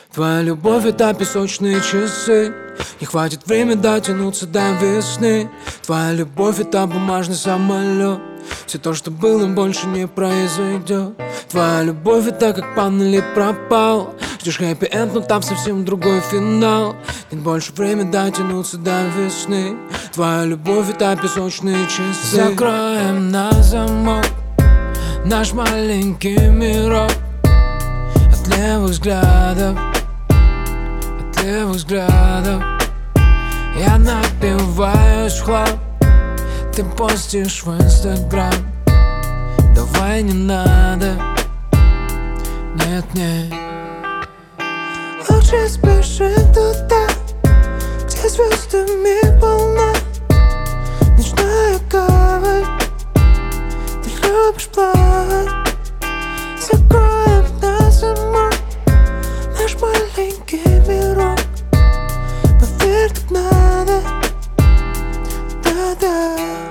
Твоя любовь — это песочные часы. Не хватит времени дотянуться до весны. Твоя любовь — это бумажный самолет. Все то, что было, больше не произойдет. Твоя любовь — это как панели пропал. Ждешь хэппи-энд, но там совсем другой финал. Нет больше времени дотянуться до весны. Твоя любовь — это песочные часы. Закроем на замок наш маленький мирок. От левых взглядов, от левых взглядов. Я напиваюсь в хлам, ты постишь в Инстаграм. Давай не надо, нет, нет. Лучше спеши туда, где звездами полна ночная гавань. Ты любишь плавать. Закроем на замок наш маленький мирок. Поверь, так надо, да-да.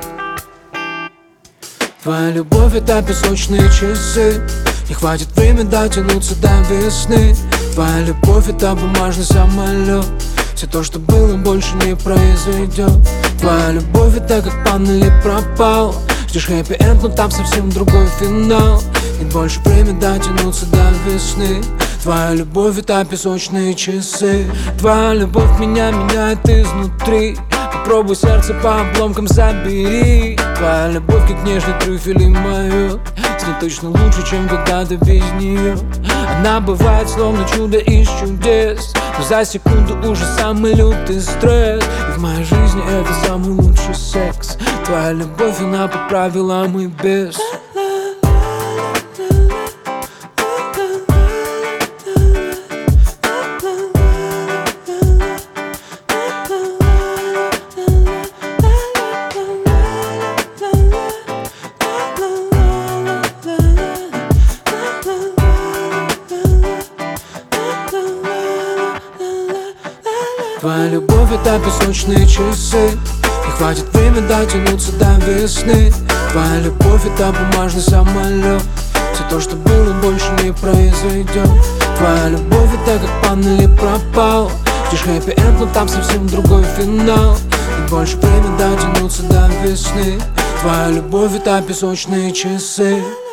Твоя любовь — это песочные часы. Не хватит времени дотянуться до весны. Твоя любовь — это бумажный самолет. Все то, что было, больше не произойдет. Твоя любовь — это как панели пропал. Ждешь хэппи-энд, но там совсем другой финал. Нет больше времени дотянуться до весны. Твоя любовь — это песочные часы. Твоя любовь меня меняет изнутри. Попробуй сердце по обломкам забери. Твоя любовь как нежный трюфель и майот. С ней точно лучше, чем когда-то без нее. Она бывает словно чудо из чудес, но за секунду уже самый лютый стресс. И в моей жизни это самый лучший секс. Твоя любовь, она поправила мой бес. Твоя любовь — это песочные часы. Не хватит времени дотянуться до весны. Твоя любовь — это бумажный самолет. Все то, что было, больше не произойдет. Твоя любовь — это как панели пропал. Ждешь хэппи-энд, но там совсем другой финал. Нет больше времени дотянуться до весны. Твоя любовь — это песочные часы.